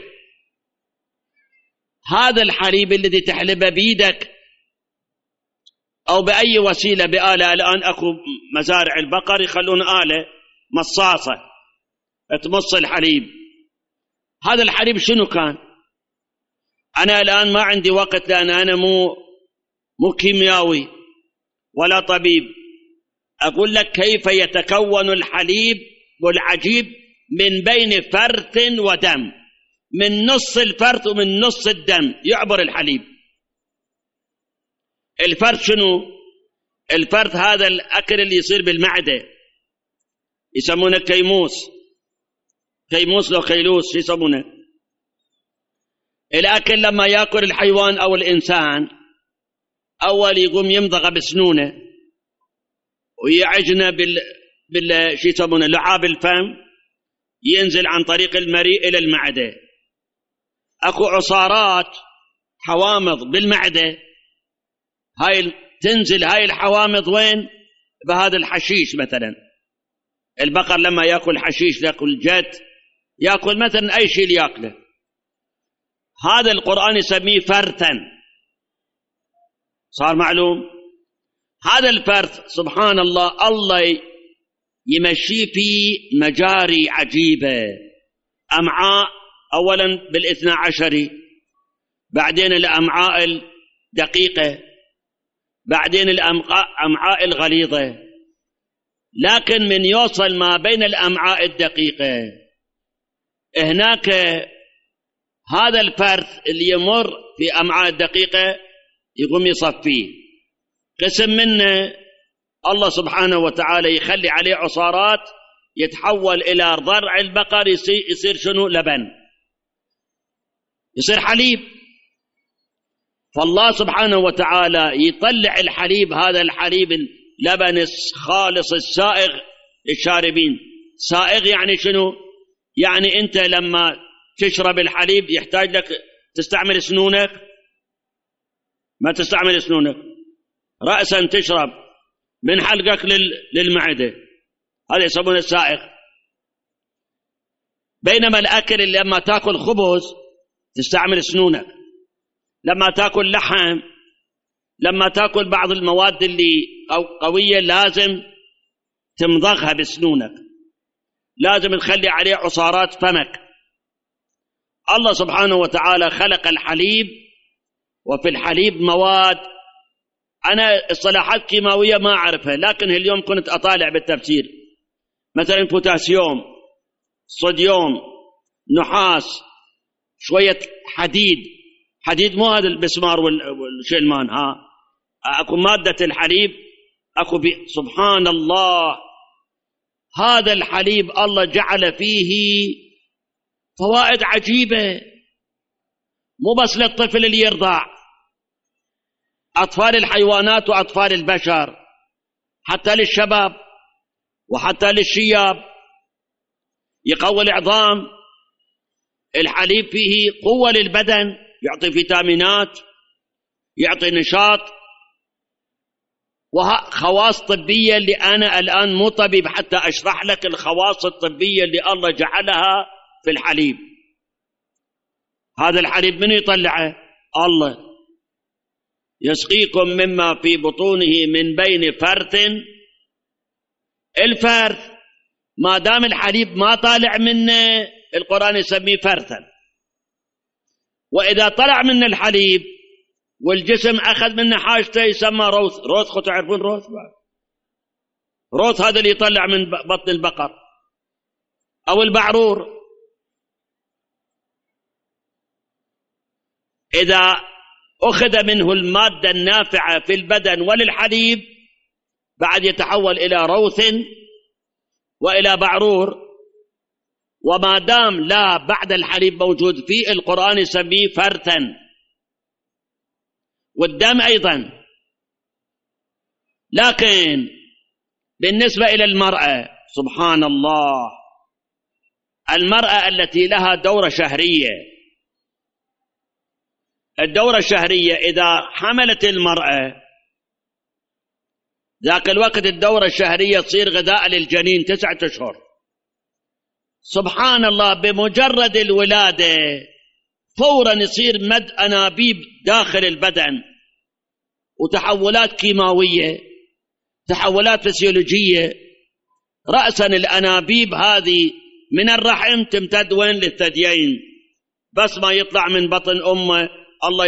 هذا الحليب الذي تحلبه بيدك أو بأي وسيلة، بآلة. الآن أكو مزارع البقر يخلون آلة مصاصة تمص الحليب. هذا الحليب شنو كان؟ أنا الآن ما عندي وقت، لأن أنا مو كيميائي ولا طبيب. أقول لك كيف يتكون الحليب والعجيب من بين فرث ودم. من نص الفرث ومن نص الدم يعبر الحليب. الفرث شنو؟ الفرث هذا الأكل اللي يصير بالمعدة، يسمونه كيموس لو كيلوس يسمونه. الأكل لما يأكل الحيوان أو الإنسان، أول يقوم يمضغ بسنونه ويعجنه شو يسمونه لعاب الفم، ينزل عن طريق المريء إلى المعدة. أكو عصارات حوامض بالمعدة، تنزل هاي الحوامض وين؟ بهذا الحشيش مثلا. البقر لما يأكل حشيش، يأكل جد، يأكل مثلا أي شيء يأكله، هذا القرآن يسميه فرثا. صار معلوم؟ هذا الفرث سبحان الله، الله يمشي في مجاري عجيبة. أمعاء أولا بالاثنى عشري، بعدين الأمعاء الدقيقة، بعدين الأمعاء الغليظة. لكن من يوصل ما بين الأمعاء الدقيقة هناك هذا الفرث اللي يمر في أمعاء الدقيقة يقوم يصفيه قسم منه، الله سبحانه وتعالى يخلي عليه عصارات يتحول إلى ضرع البقر، يصير شنو؟ لبن، يصير حليب. فالله سبحانه وتعالى يطلع الحليب، هذا الحليب اللبن الخالص السائغ للشاربين. سائغ يعني شنو؟ يعني أنت لما تشرب الحليب يحتاج لك تستعمل سنونك؟ ما تستعمل سنونك، رأسا تشرب من حلقك للمعدة، هذا يسمونه السائغ. بينما الأكل اللي لما تأكل خبز تستعمل سنونك، لما تأكل لحم، لما تأكل بعض المواد اللي قوية لازم تمضغها بسنونك، لازم تخلي عليه عصارات فمك. الله سبحانه وتعالى خلق الحليب، وفي الحليب مواد أنا اصطلاحات كيماوية ما أعرفها، لكن اليوم كنت أطالع بالتفسير، مثلا بوتاسيوم، صوديوم، نحاس، شوية حديد مو هذا البسمار والشلمان، أكو مادة الحليب، أكو سبحان الله. هذا الحليب الله جعل فيه فوائد عجيبة، مو بس للطفل اللي يرضع، أطفال الحيوانات وأطفال البشر، حتى للشباب وحتى للشياب، يقوي العظام. الحليب فيه قوة للبدن، يعطي فيتامينات، يعطي نشاط، وخواص طبية اللي أنا الآن مو طبيب حتى أشرح لك الخواص الطبية اللي الله جعلها في الحليب. هذا الحليب من يطلعه؟ الله. يسقيكم مما في بطونه من بين فرث. الفرث ما دام الحليب ما طالع منه القرآن يسميه فرثا، وإذا طلع من الحليب والجسم أخذ منه حاجته يسمى روث. روث تعرفون روث؟ روث هذا اللي يطلع من بطن البقر أو البعرور. إذا أخذ منه المادة النافعة في البدن وللحليب بعد يتحول إلى روث وإلى بعرور. وما دام لا بعد الحليب موجود فيه القرآن يسميه فرثا. والدم أيضا. لكن بالنسبة إلى المرأة سبحان الله، المرأة التي لها دورة شهرية، الدورة الشهرية إذا حملت المرأة ذاك الوقت الدورة الشهرية تصير غذاء للجنين 9 أشهر. سبحان الله، بمجرد الولادة فورا يصير مد أنابيب داخل البدن وتحولات كيماوية، تحولات فسيولوجية. رأسا الأنابيب هذه من الرحم تمتد وين؟ للثديين. بس ما يطلع من بطن أمه الله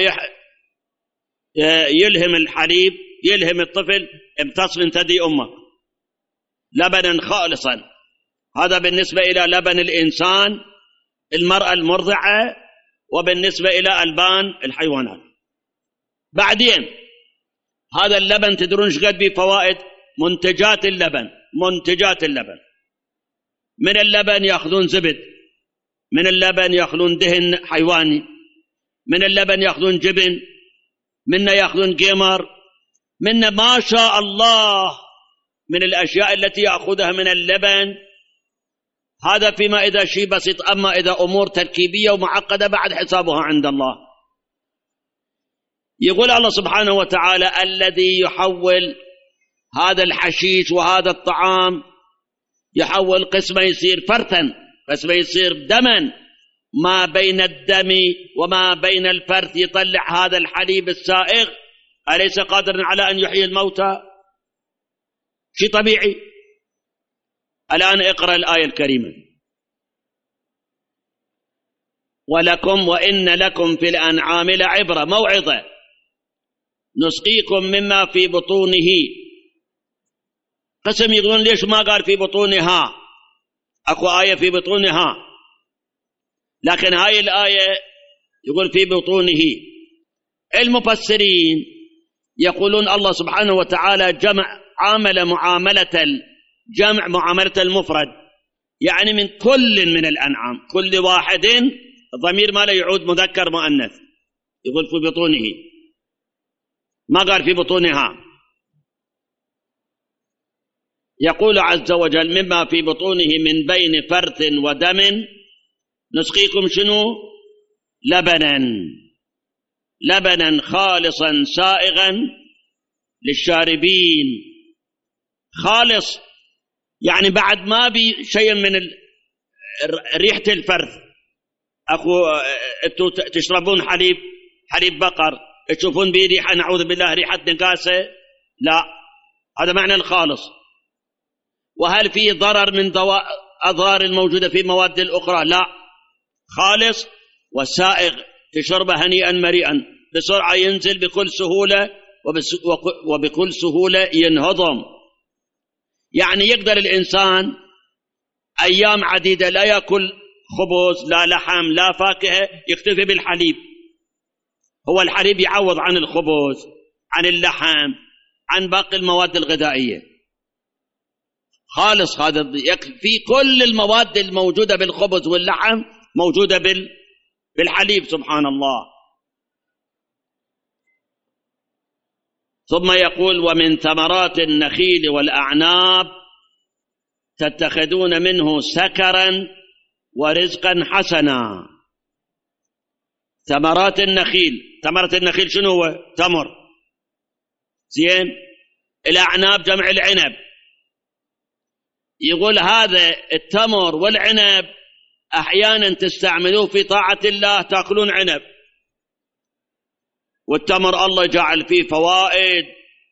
يلهم الحليب، يلهم الطفل امتص من ثدي أمه لبنا خالصا. هذا بالنسبة إلى لبن الإنسان المرأة المرضعة، وبالنسبة إلى ألبان الحيوانات. بعدين هذا اللبن تدرون ايش قد به فوائد؟ منتجات اللبن. منتجات اللبن، من اللبن يأخذون زبد، من اللبن يأخذون دهن حيواني، من اللبن يأخذون جبن، منه يأخذون قمر، منه ما شاء الله من الأشياء التي يأخذها من اللبن. هذا فيما إذا شيء بسيط، أما إذا أمور تركيبية ومعقدة بعد حسابها عند الله. يقول الله سبحانه وتعالى: الذي يحول هذا الحشيش وهذا الطعام، يحول قسمه يصير فرثا، قسمه يصير دما، ما بين الدم وما بين الفرث يطلع هذا الحليب السائغ. أليس قادرا على أن يحيي الموتى؟ شيء طبيعي. الآن اقرأ الآية الكريمة: ولكم وإن لكم في الأنعام لعبرة، موعظة، نسقيكم مما في بطونه. قسم يقولون ليش ما قال في بطونها؟ أكو آية في بطونها، لكن هاي الآية يقول في بطونه. المفسرين يقولون الله سبحانه وتعالى عامل معاملة الجمع معاملة المفرد، يعني من كل من الأنعام، كل واحد ضمير ما لا يعود مذكر مؤنث، يقول في بطونه، ما قال في بطونها. يقول عز وجل: مما في بطونه من بين فرث ودم نسقيكم شنو؟ لبنا خالصا سائغا للشاربين. خالص يعني بعد ما بي شيء من ريحة الفرث. انتوا تشربون حليب بقر، تشوفون به ريحة، نعوذ بالله، ريحة نقاسة؟ لا، هذا معنى الخالص. وهل فيه ضرر من أضرار الموجودة في مواد الأخرى؟ لا، خالص وسائغ، تشربه هنيئا مريئا، بسرعة ينزل بكل سهولة، وبكل سهولة ينهضم. يعني يقدر الإنسان أيام عديدة لا يأكل خبز، لا لحم، لا فاكهة، يكتفي بالحليب. هو الحليب يعوض عن الخبز، عن اللحم، عن باقي المواد الغذائية. خالص، هذا في كل المواد الموجودة بالخبز واللحم موجودة بالحليب، سبحان الله. ثم يقول: ومن ثمرات النخيل والأعناب تتخذون منه سكرا ورزقا حسنا. ثمرات النخيل، ثمرة النخيل شنو هو؟ تمر، زين. الأعناب جمع العنب. يقول هذا التمر والعنب أحيانا تستعملوه في طاعة الله، تأكلون عنب. والتمر الله جعل فيه فوائد،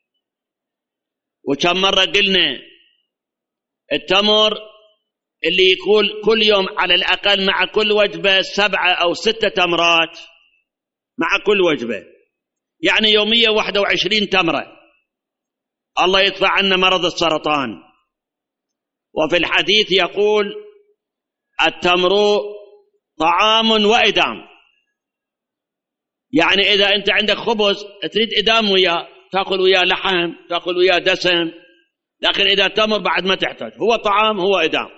وكم مرة قلنا التمر اللي يقول كل يوم على الأقل مع كل وجبة 7 أو 6 تمرات مع كل وجبة، يعني يوميا 21 تمرة، الله يدفع عنا مرض السرطان. وفي الحديث يقول: التمر طعام وإدام. يعني إذا أنت عندك خبز تريد إدام وياه، تأكل وياه لحم، تأكل وياه دسم، لكن إذا تمر بعد ما تحتاج، هو طعام هو إدام.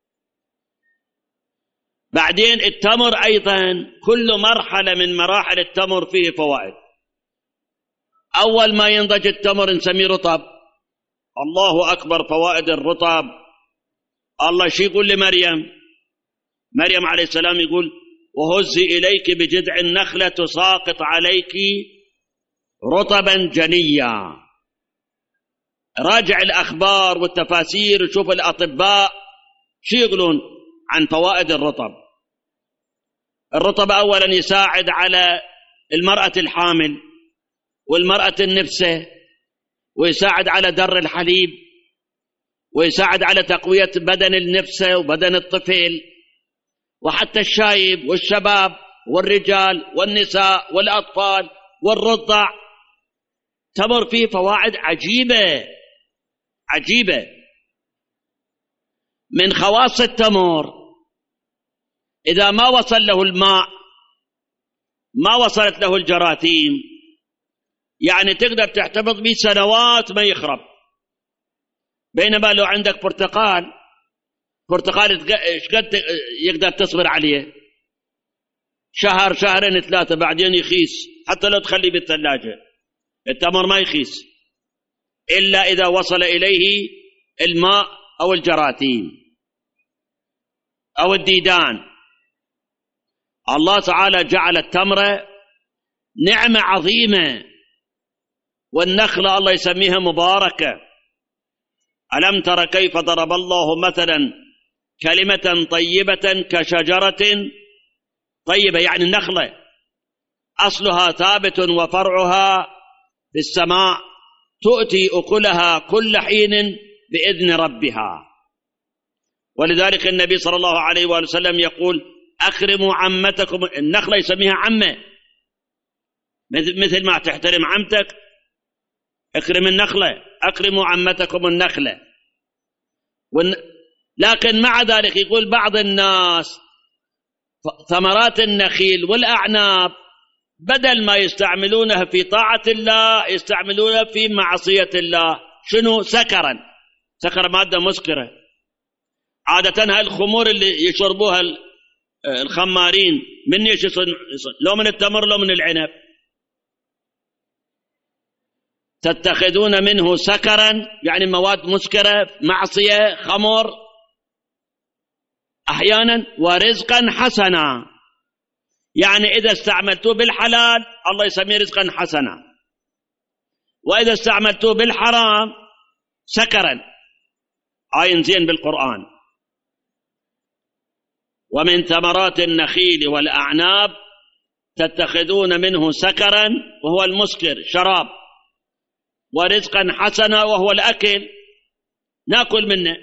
بعدين التمر أيضا كل مرحلة من مراحل التمر فيه فوائد. أول ما ينضج التمر نسميه رطب. الله أكبر، فوائد الرطب. الله شي يقول مريم عليه السلام، يقول: وهزي إليك بجذع النخلة تساقط عليك رطبا جنيا. راجع الأخبار والتفاسير وشوف الأطباء شو يقولون عن فوائد الرطب. الرطب أولا يساعد على المرأة الحامل والمرأة النفسة، ويساعد على در الحليب، ويساعد على تقوية بدن النفسة وبدن الطفل، وحتى الشايب والشباب والرجال والنساء والأطفال والرضع. تمر فيه فوائد عجيبة عجيبة. من خواص التمر إذا ما وصل له الماء، ما وصلت له الجراثيم، يعني تقدر تحتفظ به سنوات ما يخرب. بينما لو عندك برتقال ايش قد يقدر تصبر عليه؟ شهر، شهرين، 3، بعدين يخيس، حتى لو تخليه بالثلاجة. التمر ما يخيس إلا إذا وصل إليه الماء أو الجراثيم أو الديدان. الله تعالى جعل التمر نعمة عظيمة، والنخلة الله يسميها مباركة. ألم تر كيف ضرب الله مثلا كلمة طيبة كشجرة طيبة، يعني النخلة أصلها ثابت وفرعها في السماء، تؤتي أكلها كل حين بإذن ربها. ولذلك النبي صلى الله عليه وآله وسلم يقول أكرموا عمتكم. النخلة يسميها عمة، مثل ما تحترم عمتك اكرم النخلة، أكرموا عمتكم النخلة. لكن مع ذلك يقول بعض الناس ثمرات النخيل والأعناب بدل ما يستعملونها في طاعة الله يستعملونها في معصية الله. شنو؟ سكرا. سكر مادة مسكرة. عادة هاي الخمور اللي يشربوها الخمارين من ايش يصنع؟ لو من التمر لو من العنب. تتخذون منه سكرا يعني مواد مسكرة، معصية، خمر أحيانا، ورزقا حسنا يعني إذا استعملتوه بالحلال الله يسميه رزقا حسنا، وإذا استعملتوه بالحرام سكرا. عين زين بالقرآن. ومن ثمرات النخيل والأعناب تتخذون منه سكرا وهو المسكر شراب، ورزقا حسنا وهو الأكل نأكل منه.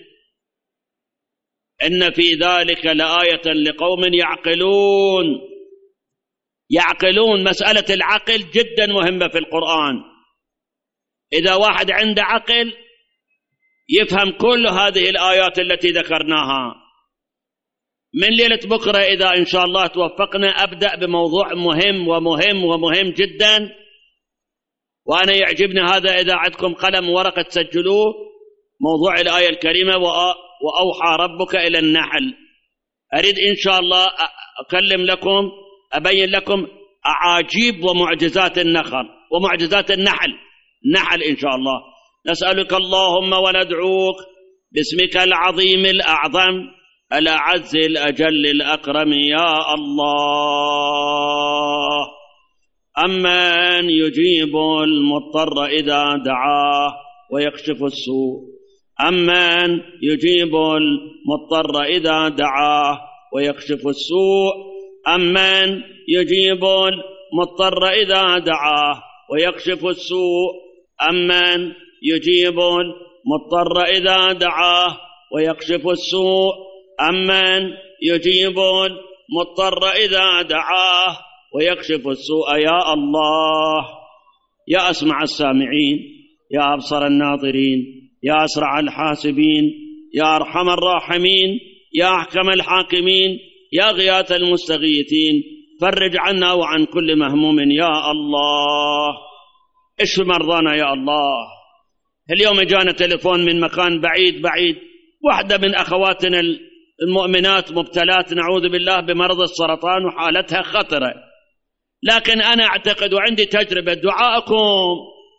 إن في ذلك لآية لقوم يعقلون. يعقلون. مسألة العقل جدا مهمة في القرآن. إذا واحد عنده عقل يفهم كل هذه الآيات التي ذكرناها. من ليلة بكرة إذا إن شاء الله توفقنا أبدأ بموضوع مهم ومهم ومهم جدا، وأنا يعجبني هذا، إذا عندكم قلم وورقة تسجلوه، موضوع الآية الكريمة وأوحى ربك إلى النحل. أريد إن شاء الله أكلم لكم، أبين لكم أعاجيب ومعجزات النخل ومعجزات النحل إن شاء الله. نسألك اللهم وندعوك باسمك العظيم الأعظم الأعز الأجل الأكرم يا الله. أمن يجيب المضطر إذا دعاه ويكشف السوء. أمن يجيب المضطر إذا دعاه ويكشف السوء. أمن يجيب المضطر إذا دعاه ويكشف السوء. أمن يجيب المضطر إذا دعاه ويكشف السوء. أمن يجيب المضطر إذا دعاه ويكشف السوء. يا الله، يا أسمع السامعين، يا أبصر الناظرين، يا أسرع الحاسبين، يا أرحم الراحمين، يا أحكم الحاكمين، يا غياث المستغيثين، فرج عنا وعن كل مهموم يا الله. اشف مرضانا يا الله. اليوم جانا تليفون من مكان بعيد، واحدة من أخواتنا المؤمنات مبتلات نعوذ بالله بمرض السرطان وحالتها خطرة، لكن أنا أعتقد وعندي تجربة دعائكم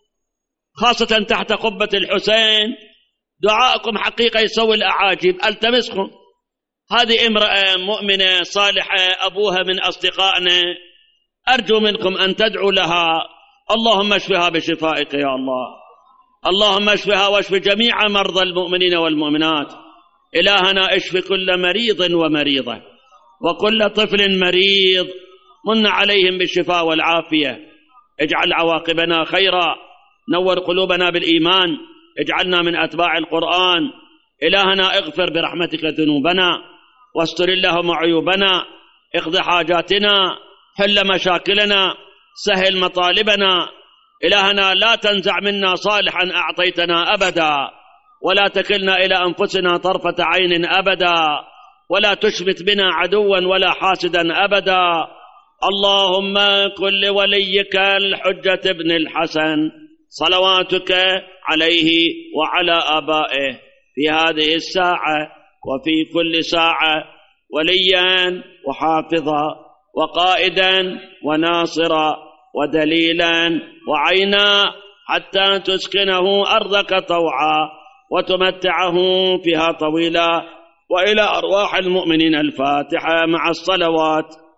خاصة تحت قبة الحسين، دعائكم حقيقة يسوي الأعاجيب. ألتمسكم. هذه امرأة مؤمنة صالحة، أبوها من أصدقائنا، أرجو منكم أن تدعوا لها. اللهم اشفها بشفائك يا الله. اللهم اشفها واشف جميع مرضى المؤمنين والمؤمنات. إلهنا اشف كل مريض ومريضة وكل طفل مريض، من عليهم بالشفاء والعافية. اجعل عواقبنا خيرا، نور قلوبنا بالإيمان، اجعلنا من أتباع القرآن. إلهنا اغفر برحمتك ذنوبنا، واستر اللهم عيوبنا، اقض حاجاتنا، حل مشاكلنا، سهل مطالبنا. إلهنا لا تنزع منا صالحا أعطيتنا أبدا، ولا تكلنا إلى أنفسنا طرفة عين أبدا، ولا تشمت بنا عدوا ولا حاسدا أبدا. اللهم كن لوليك الحجة بن الحسن صلواتك عليه وعلى آبائه في هذه الساعة وفي كل ساعة وليا وحافظا وقائدا وناصرا ودليلا وعينا، حتى تسكنه أرضك طوعا وتمتعهم فيها طويلا. وإلى أرواح المؤمنين الفاتحة مع الصلوات.